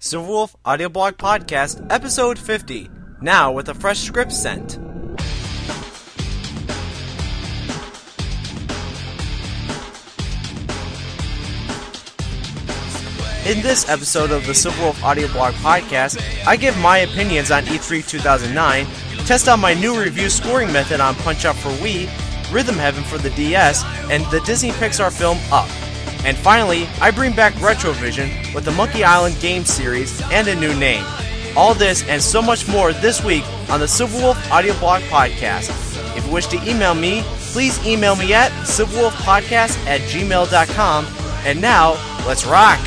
Silverwolf Audioblog Podcast, Episode 50, now with a fresh script sent. In this episode of the Silverwolf Audioblog Podcast, I give my opinions on E3 2009, test out my new review scoring method on Punch-Out for Wii, Rhythm Heaven for the DS, and the Disney Pixar film Up. And finally, I bring back Retrovision with the Monkey Island game series and a new name. All this and so much more this week on the Silverwolf Audioblog Podcast. If you wish to email me, please email me at silverwolfpodcast@gmail.com. And now, let's rock!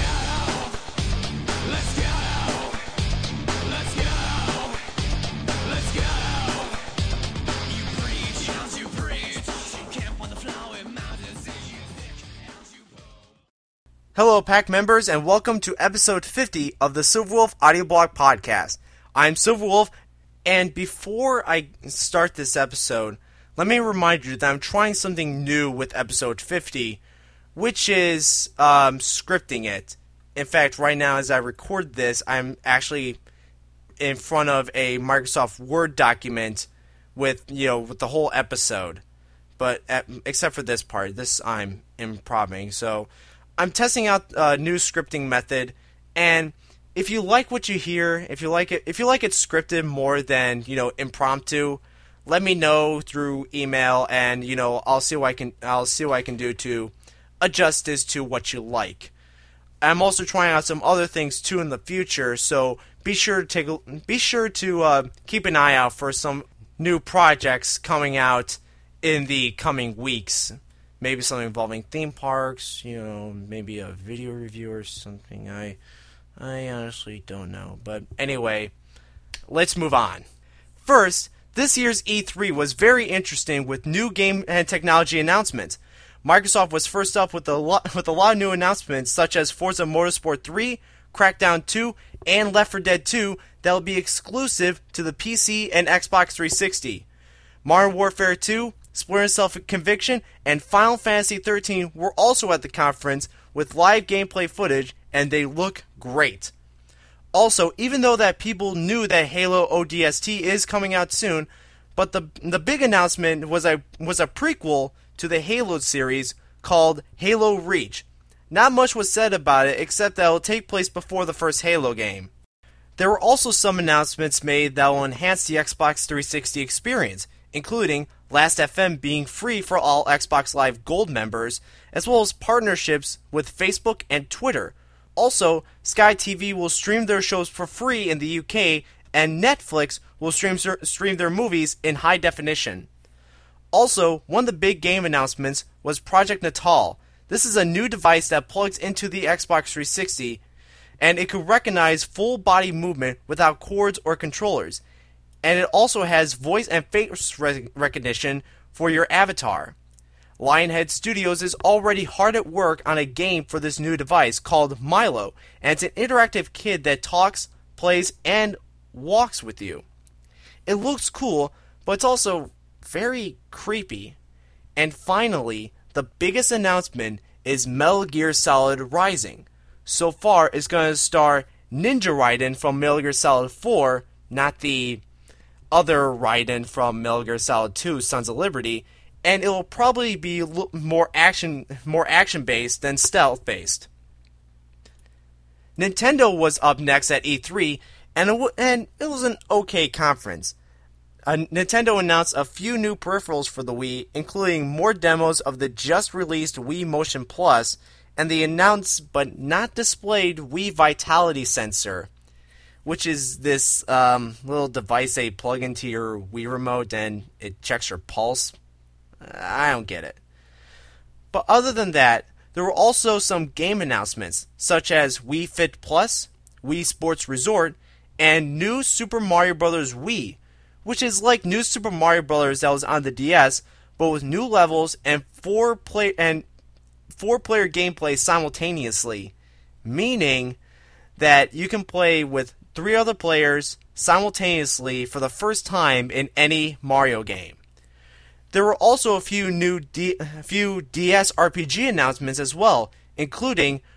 Hello, Pack members, and welcome to episode 50 of the Silverwolf Audioblog Podcast. I'm Silverwolf, and before I start this episode, let me remind you that I'm trying something new with episode 50, which is scripting it. In fact, right now as I record this, I'm actually in front of a Microsoft Word document with the whole episode, but except for this part, this I'm improvising. So I'm testing out a new scripting method, and if you like what you hear, if you like it scripted more than impromptu, let me know through email, and I'll see what I can do to adjust this to what you like. I'm also trying out some other things too in the future, so be sure to keep an eye out for some new projects coming out in the coming weeks. Maybe something involving theme parks, maybe a video review or something. I honestly don't know. But anyway, let's move on. First, this year's E3 was very interesting with new game and technology announcements. Microsoft was first up with a lot of new announcements such as Forza Motorsport 3, Crackdown 2, and Left 4 Dead 2 that will be exclusive to the PC and Xbox 360. Modern Warfare 2, Splinter Cell Conviction, and Final Fantasy XIII were also at the conference with live gameplay footage, and they look great. Also, even though that people knew that Halo ODST is coming out soon, but the big announcement was a prequel to the Halo series called Halo Reach. Not much was said about it except that it will take place before the first Halo game. There were also some announcements made that will enhance the Xbox 360 experience, including Last.fm being free for all Xbox Live Gold members, as well as partnerships with Facebook and Twitter. Also, Sky TV will stream their shows for free in the UK, and Netflix will stream their movies in high definition. Also, one of the big game announcements was Project Natal. This is a new device that plugs into the Xbox 360, and it can recognize full body movement without cords or controllers. And it also has voice and face recognition for your avatar. Lionhead Studios is already hard at work on a game for this new device called Milo, and it's an interactive kid that talks, plays, and walks with you. It looks cool, but it's also very creepy. And finally, the biggest announcement is Metal Gear Solid Rising. So far, it's going to star Ninja Raiden from Metal Gear Solid 4, not the other Raiden from Metal Gear Solid 2, Sons of Liberty, and it will probably be more action-based than stealth-based. Nintendo was up next at E3, and it was an okay conference. Nintendo announced a few new peripherals for the Wii, including more demos of the just-released Wii Motion Plus, and the announced but not displayed Wii Vitality Sensor, which is this little device they plug into your Wii remote and it checks your pulse. I don't get it. But other than that, there were also some game announcements, such as Wii Fit Plus, Wii Sports Resort, and New Super Mario Bros. Wii, which is like New Super Mario Bros. That was on the DS, but with new levels and four-player gameplay simultaneously, meaning that you can play with 3 other players simultaneously for the first time in any Mario game. There were also a few DS RPG announcements as well, including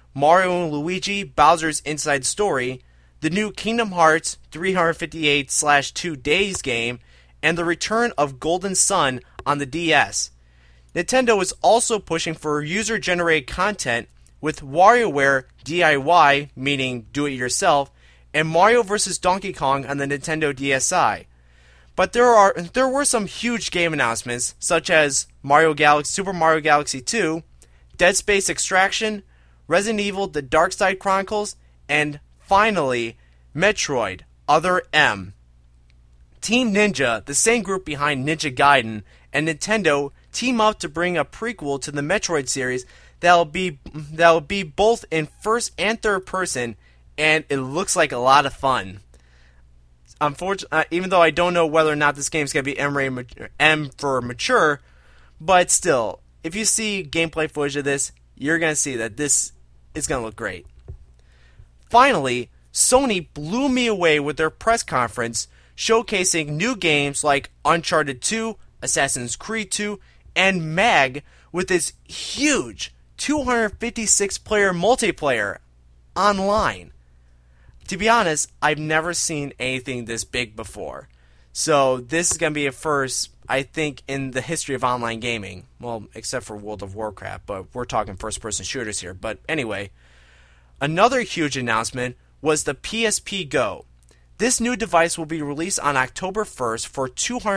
Mario & Luigi Bowser's Inside Story, the new Kingdom Hearts 358/2 Days game, and the return of Golden Sun on the DS. Nintendo is also pushing for user-generated content with WarioWare DIY, meaning do-it-yourself, and Mario vs. Donkey Kong on the Nintendo DSi. But there were some huge game announcements, such as Super Mario Galaxy 2, Dead Space Extraction, Resident Evil The Dark Side Chronicles, and finally, Metroid Other M. Team Ninja, the same group behind Ninja Gaiden, and Nintendo team up to bring a prequel to the Metroid series that'll be both in first and third person, and it looks like a lot of fun. Unfortunately, even though I don't know whether or not this game's going to be M for mature, but still, if you see gameplay footage of this, you're going to see that this is going to look great. Finally, Sony blew me away with their press conference, showcasing new games like Uncharted 2, Assassin's Creed 2, and MAG with its huge 256-player multiplayer online. To be honest, I've never seen anything this big before. So this is going to be a first, I think, in the history of online gaming. Well, except for World of Warcraft, but we're talking first-person shooters here. But anyway, another huge announcement was the PSP Go. This new device will be released on October 1st for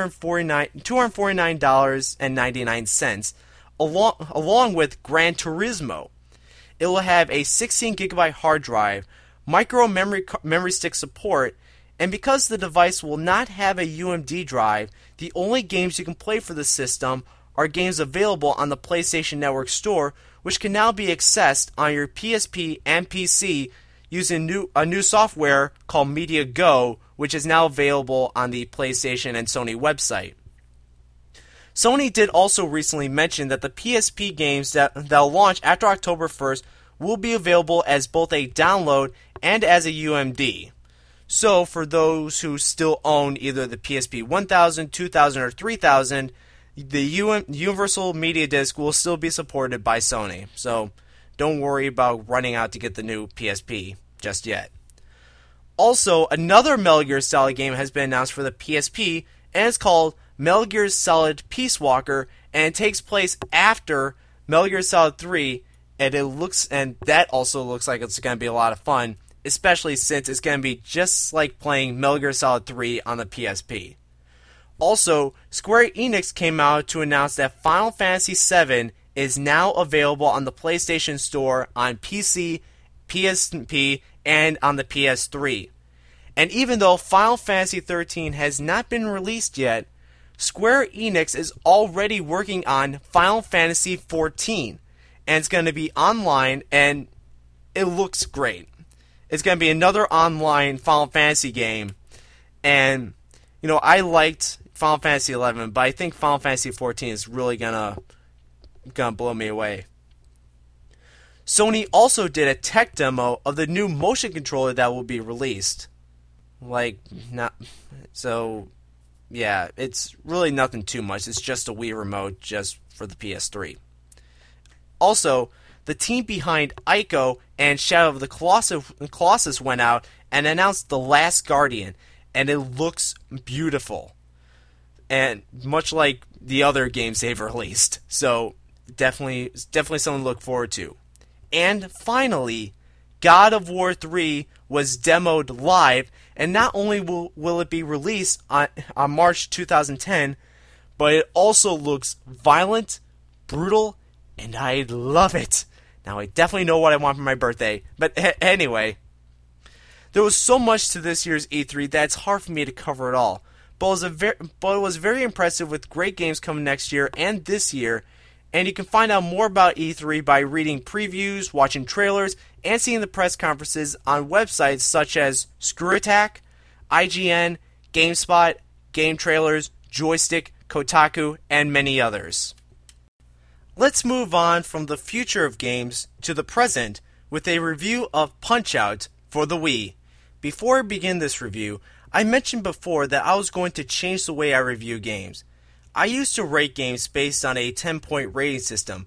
$249.99, along with Gran Turismo. It will have a 16GB hard drive, micro memory stick support, and because the device will not have a UMD drive, the only games you can play for the system are games available on the PlayStation Network store, which can now be accessed on your PSP and PC using a new software called Media Go, which is now available on the PlayStation and Sony website. Sony did also recently mention that the PSP games that'll launch after October 1st will be available as both a download and as a UMD. So for those who still own either the PSP 1000, 2000, or 3000, the Universal Media Disc will still be supported by Sony. So don't worry about running out to get the new PSP just yet. Also, another Metal Gear Solid game has been announced for the PSP, and it's called Metal Gear Solid Peace Walker, and it takes place after Metal Gear Solid 3, and that also looks like it's going to be a lot of fun, especially since it's going to be just like playing Metal Gear Solid 3 on the PSP. Also, Square Enix came out to announce that Final Fantasy VII is now available on the PlayStation Store on PC, PSP, and on the PS3. And even though Final Fantasy XIII has not been released yet, Square Enix is already working on Final Fantasy XIV, and it's going to be online, and it looks great. It's going to be another online Final Fantasy game, and I liked Final Fantasy XI, but I think Final Fantasy XIV is really gonna blow me away. Sony also did a tech demo of the new motion controller that will be released. It's really nothing too much. It's just a Wii remote just for the PS3. Also, the team behind Ico and Shadow of the Colossus went out and announced The Last Guardian, and it looks beautiful. And much like the other games they've released. So, definitely something to look forward to. And finally, God of War 3 was demoed live, and not only will it be released on March 2010, but it also looks violent, brutal, and I love it. Now, I definitely know what I want for my birthday, but anyway. There was so much to this year's E3 that it's hard for me to cover it all, but it was very impressive with great games coming next year and this year. And you can find out more about E3 by reading previews, watching trailers, and seeing the press conferences on websites such as Screw Attack, IGN, GameSpot, Game Trailers, Joystick, Kotaku, and many others. Let's move on from the future of games to the present with a review of Punch-Out for the Wii. Before I begin this review, I mentioned before that I was going to change the way I review games. I used to rate games based on a 10-point rating system,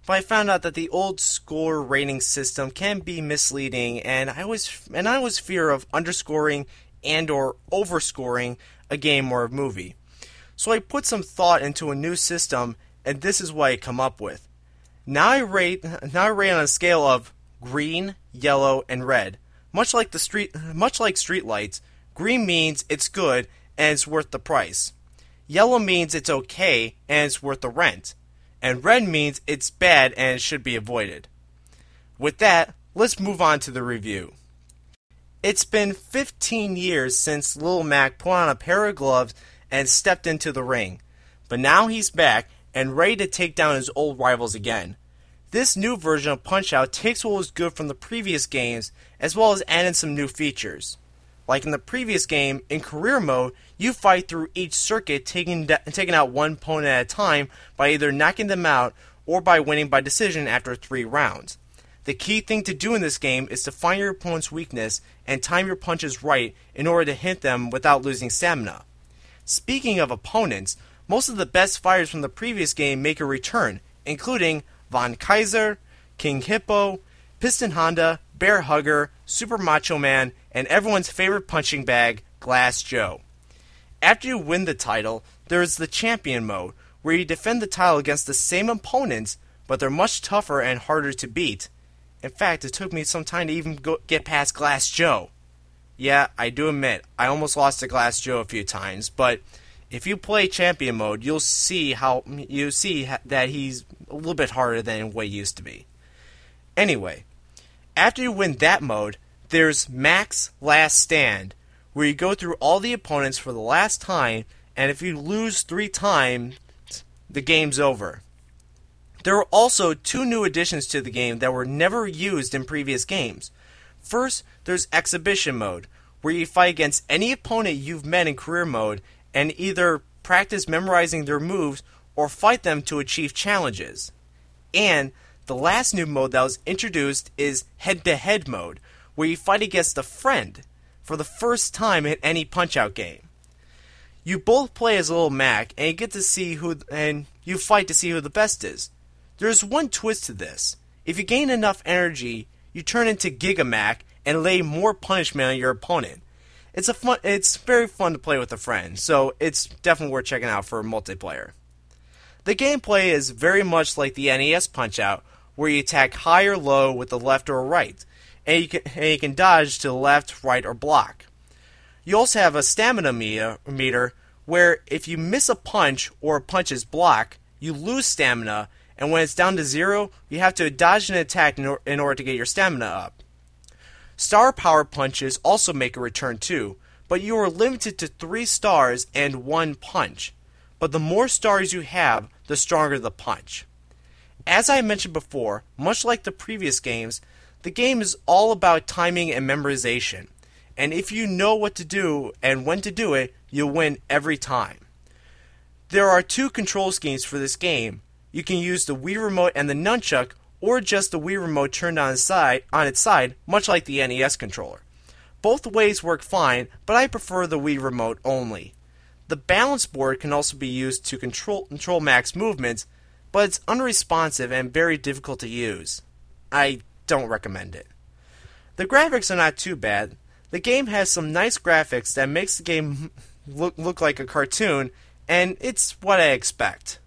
but I found out that the old score rating system can be misleading, and I always fear of underscoring and or overscoring a game or a movie. So I put some thought into a new system, and this is what I come up with. Now I rate on a scale of green, yellow, and red. Much like street lights, green means it's good and it's worth the price. Yellow means it's okay and it's worth the rent. And red means it's bad and it should be avoided. With that, let's move on to the review. It's been 15 years since Lil Mac put on a pair of gloves and stepped into the ring. But now he's back and ready to take down his old rivals again. This new version of Punch-Out takes what was good from the previous games as well as adding some new features. Like in the previous game, in career mode, you fight through each circuit taking out one opponent at a time by either knocking them out or by winning by decision after 3 rounds. The key thing to do in this game is to find your opponent's weakness and time your punches right in order to hit them without losing stamina. Speaking of opponents, most of the best fighters from the previous game make a return, including Von Kaiser, King Hippo, Piston Honda, Bear Hugger, Super Macho Man, and everyone's favorite punching bag, Glass Joe. After you win the title, there is the Champion mode, where you defend the title against the same opponents, but they're much tougher and harder to beat. In fact, it took me some time to even get past Glass Joe. Yeah, I do admit, I almost lost to Glass Joe a few times, but if you play Champion mode, you'll see that he's a little bit harder than what he used to be. Anyway, after you win that mode, there's Mac's Last Stand, where you go through all the opponents for the last time, and if you lose 3 times, the game's over. There are also 2 new additions to the game that were never used in previous games. First, there's Exhibition mode, where you fight against any opponent you've met in career mode and either practice memorizing their moves or fight them to achieve challenges. And the last new mode that was introduced is Head-to-Head mode, where you fight against a friend for the first time in any Punch-Out game. You both play as Lil Mac, and you fight to see who the best is. There's one twist to this. If you gain enough energy, you turn into Giga Mac and lay more punishment on your opponent. It's very fun to play with a friend, so it's definitely worth checking out for multiplayer. The gameplay is very much like the NES Punch-Out, where you attack high or low with the left or right, and you can dodge to the left, right, or block. You also have a stamina meter, where if you miss a punch or a punch is blocked, you lose stamina, and when it's down to 0, you have to dodge an attack in order to get your stamina up. Star Power punches also make a return too, but you are limited to 3 stars and 1 punch. But the more stars you have, the stronger the punch. As I mentioned before, much like the previous games, the game is all about timing and memorization. And if you know what to do and when to do it, you'll win every time. There are 2 control schemes for this game. You can use the Wii Remote and the Nunchuck, or just the Wii Remote turned on its side, much like the NES controller. Both ways work fine, but I prefer the Wii Remote only. The balance board can also be used to control Mac's movements, but it's unresponsive and very difficult to use. I don't recommend it. The graphics are not too bad. The game has some nice graphics that makes the game look like a cartoon, and it's what I expect.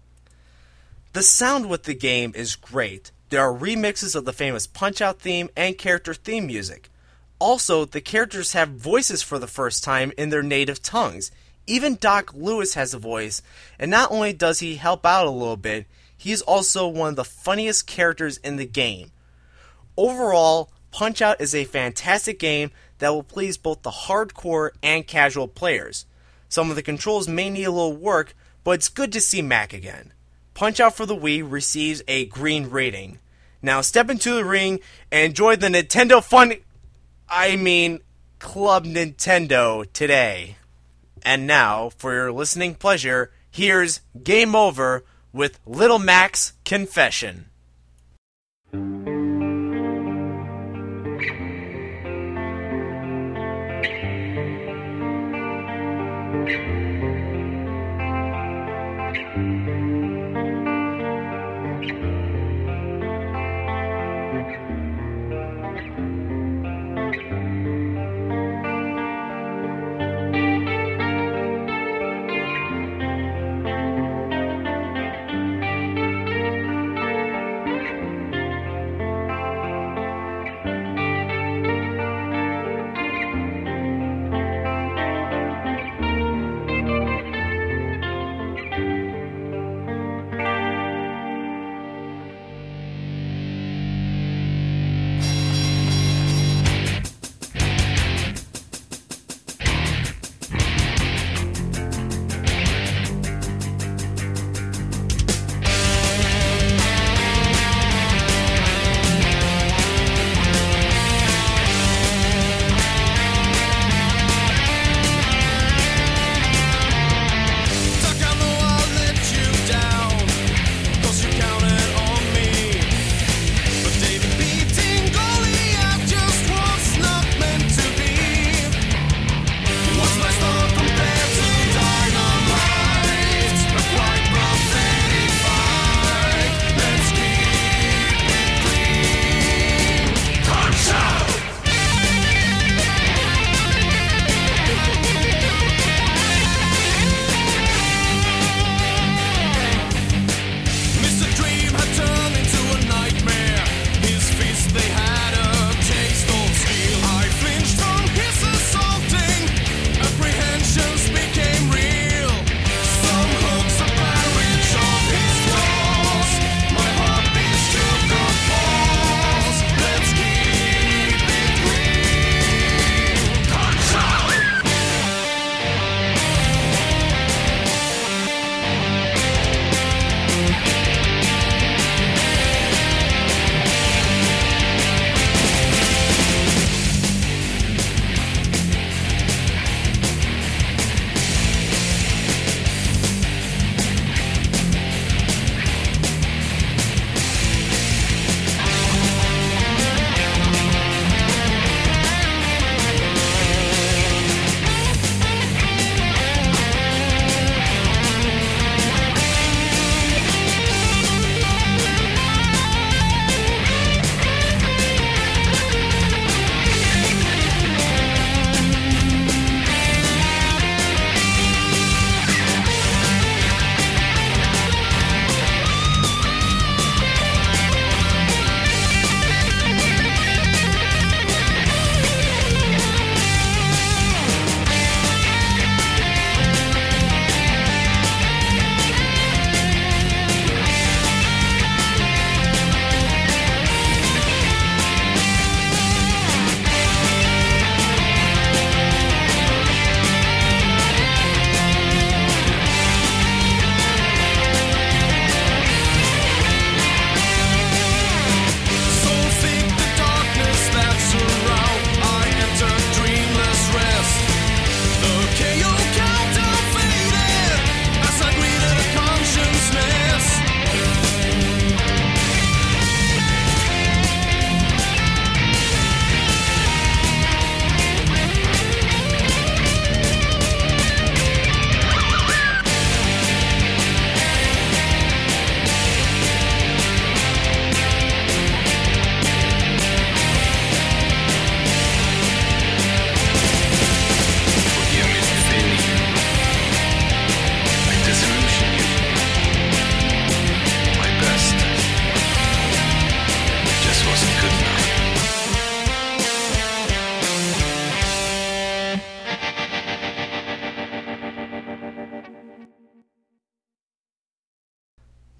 The sound with the game is great. There are remixes of the famous Punch-Out theme and character theme music. Also, the characters have voices for the first time in their native tongues. Even Doc Lewis has a voice, and not only does he help out a little bit, he is also one of the funniest characters in the game. Overall, Punch-Out is a fantastic game that will please both the hardcore and casual players. Some of the controls may need a little work, but it's good to see Mac again. Punch-Out for the Wii receives a green rating. Now step into the ring and enjoy the Club Nintendo today. And now, for your listening pleasure, here's Game Over with Little Mac's Confession.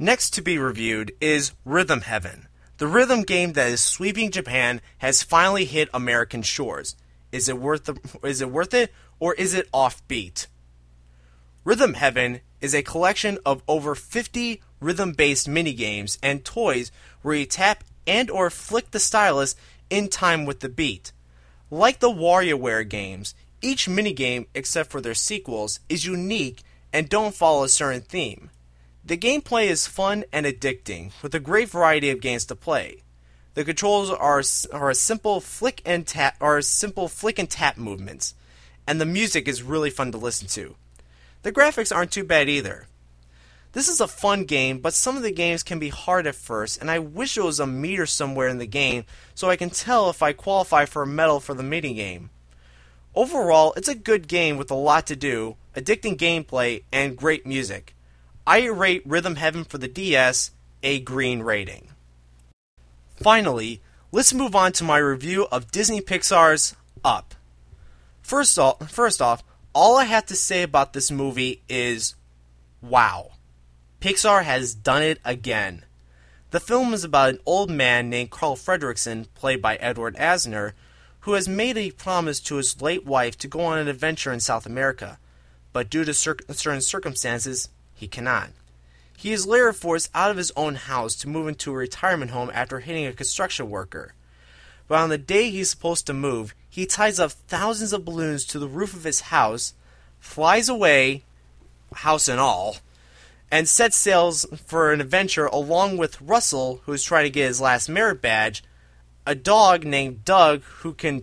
Next to be reviewed is Rhythm Heaven. The rhythm game that is sweeping Japan has finally hit American shores. Is it worth it, or is it offbeat? Rhythm Heaven is a collection of over 50 rhythm-based minigames and toys where you tap and or flick the stylus in time with the beat. Like the WarioWare games, each minigame, except for their sequels, is unique and don't follow a certain theme. The gameplay is fun and addicting, with a great variety of games to play. The controls are a simple flick and tap movements, and the music is really fun to listen to. The graphics aren't too bad either. This is a fun game, but some of the games can be hard at first, and I wish there was a meter somewhere in the game so I can tell if I qualify for a medal for the minigame. Overall, it's a good game with a lot to do, addicting gameplay, and great music. I rate Rhythm Heaven for the DS a green rating. Finally, let's move on to my review of Disney Pixar's Up. First off, all I have to say about this movie is, wow. Pixar has done it again. The film is about an old man named Carl Fredricksen, played by Edward Asner, who has made a promise to his late wife to go on an adventure in South America, but due to certain circumstances, he cannot. He is later forced out of his own house to move into a retirement home after hitting a construction worker. But on the day he's supposed to move, he ties up thousands of balloons to the roof of his house, flies away, house and all, and sets sails for an adventure along with Russell, who is trying to get his last merit badge, a dog named Doug who can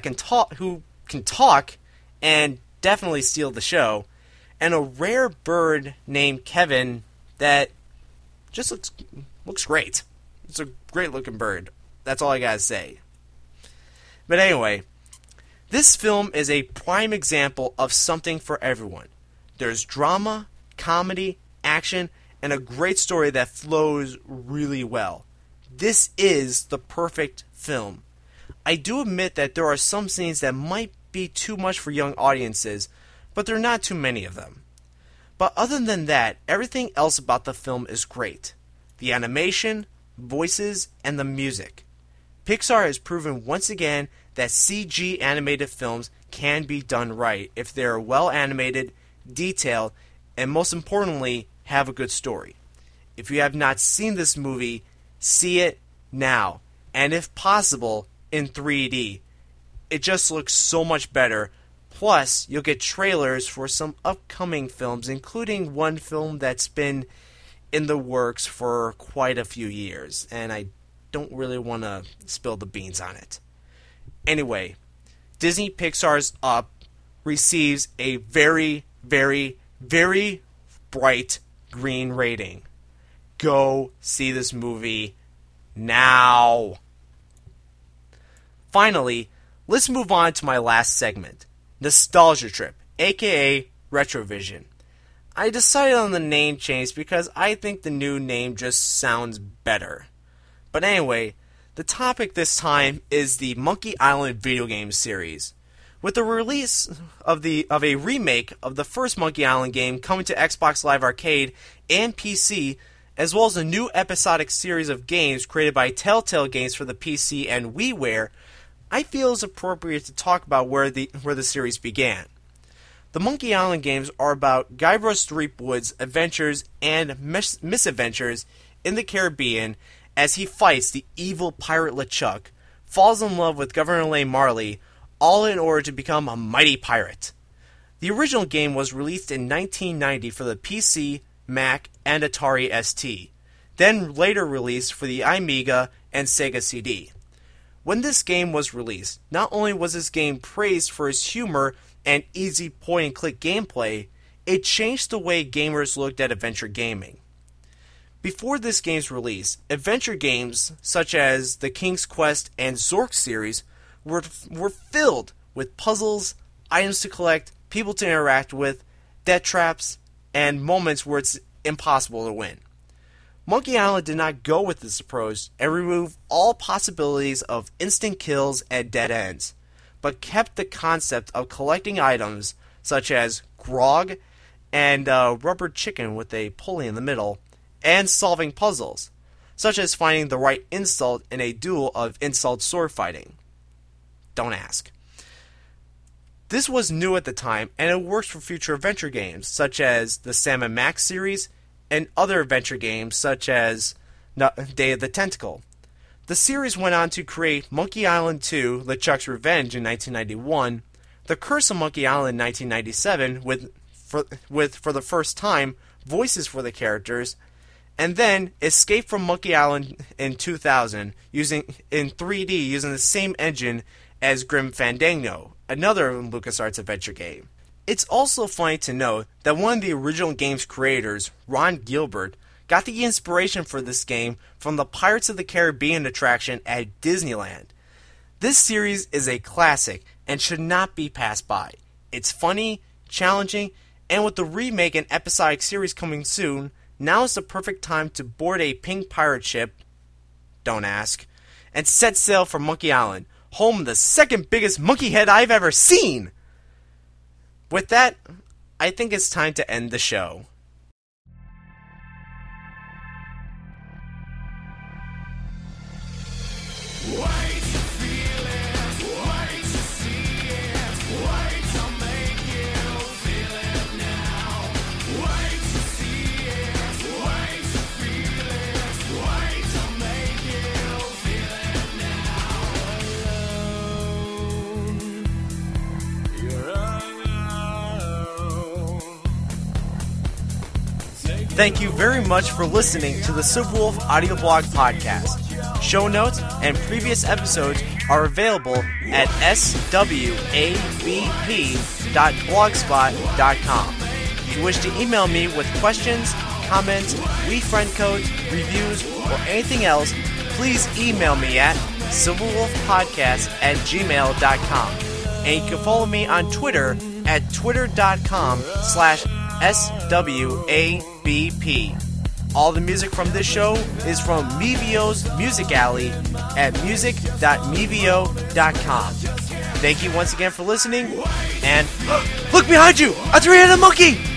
talk and definitely steal the show, and a rare bird named Kevin that just looks great. It's a great looking bird. That's all I gotta say. But anyway, this film is a prime example of something for everyone. There's drama, comedy, action, and a great story that flows really well. This is the perfect film. I do admit that there are some scenes that might be too much for young audiences, but there are not too many of them. But other than that, everything else about the film is great. The animation, voices, and the music. Pixar has proven once again that CG animated films can be done right if they are well animated, detailed, and most importantly, have a good story. If you have not seen this movie, see it now, and if possible, in 3D. It just looks so much better. Plus, you'll get trailers for some upcoming films, including one film that's been in the works for quite a few years, and I don't really want to spill the beans on it. Anyway, Disney Pixar's Up receives a very, very, very bright green rating. Go see this movie now. Finally, let's move on to my last segment, Nostalgia Trip, aka Retrovision. I decided on the name change because I think the new name just sounds better. But anyway, the topic this time is the Monkey Island video game series. With the release of a remake of the first Monkey Island game coming to Xbox Live Arcade and PC, as well as a new episodic series of games created by Telltale Games for the PC and WiiWare, I feel it's appropriate to talk about where the series began. The Monkey Island games are about Guybrush Threepwood's adventures and misadventures in the Caribbean as he fights the evil pirate LeChuck, falls in love with Governor Elaine Marley, all in order to become a mighty pirate. The original game was released in 1990 for the PC, Mac, and Atari ST, then later released for the Amiga and Sega CD. When this game was released, not only was this game praised for its humor and easy point-and-click gameplay, it changed the way gamers looked at adventure gaming. Before this game's release, adventure games such as the King's Quest and Zork series were filled with puzzles, items to collect, people to interact with, death traps, and moments where it's impossible to win. Monkey Island did not go with this approach and removed all possibilities of instant kills and dead ends, but kept the concept of collecting items such as grog and rubber chicken with a pulley in the middle, and solving puzzles, such as finding the right insult in a duel of insult sword fighting. Don't ask. This was new at the time, and it works for future adventure games, such as the Sam & Max series, and other adventure games, such as Day of the Tentacle. The series went on to create Monkey Island 2, LeChuck's Revenge in 1991, The Curse of Monkey Island in 1997, with, for the first time, voices for the characters, and then Escape from Monkey Island in 2000, in 3D using the same engine as Grim Fandango, another LucasArts adventure game. It's also funny to note that one of the original game's creators, Ron Gilbert, got the inspiration for this game from the Pirates of the Caribbean attraction at Disneyland. This series is a classic and should not be passed by. It's funny, challenging, and with the remake and episodic series coming soon, now is the perfect time to board a pink pirate ship, don't ask, and set sail for Monkey Island, home of the second biggest monkey head I've ever seen! With that, I think it's time to end the show. Thank you very much for listening to the Silverwolf Audioblog Podcast. Show notes and previous episodes are available at swabp.blogspot.com. If you wish to email me with questions, comments, WeFriend codes, reviews, or anything else, please email me at silverwolfpodcast@gmail.com. And you can follow me on Twitter at twitter.com/swabp. All the music from this show is from Mevio's Music Alley at music.mevio.com. Thank you once again for listening, and look behind you! A three-headed monkey!